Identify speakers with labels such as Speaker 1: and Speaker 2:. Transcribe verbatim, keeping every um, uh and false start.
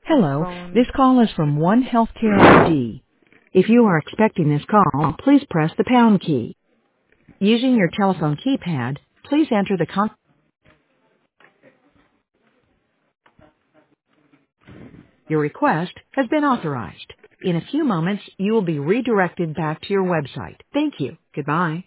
Speaker 1: Hello,
Speaker 2: phone.
Speaker 1: this call is from One Healthcare I D. If you are expecting this call, please press the pound key. Using your telephone keypad, please enter the con- Your request has been authorized. In a few moments, you will be redirected back to your website. Thank you. Goodbye.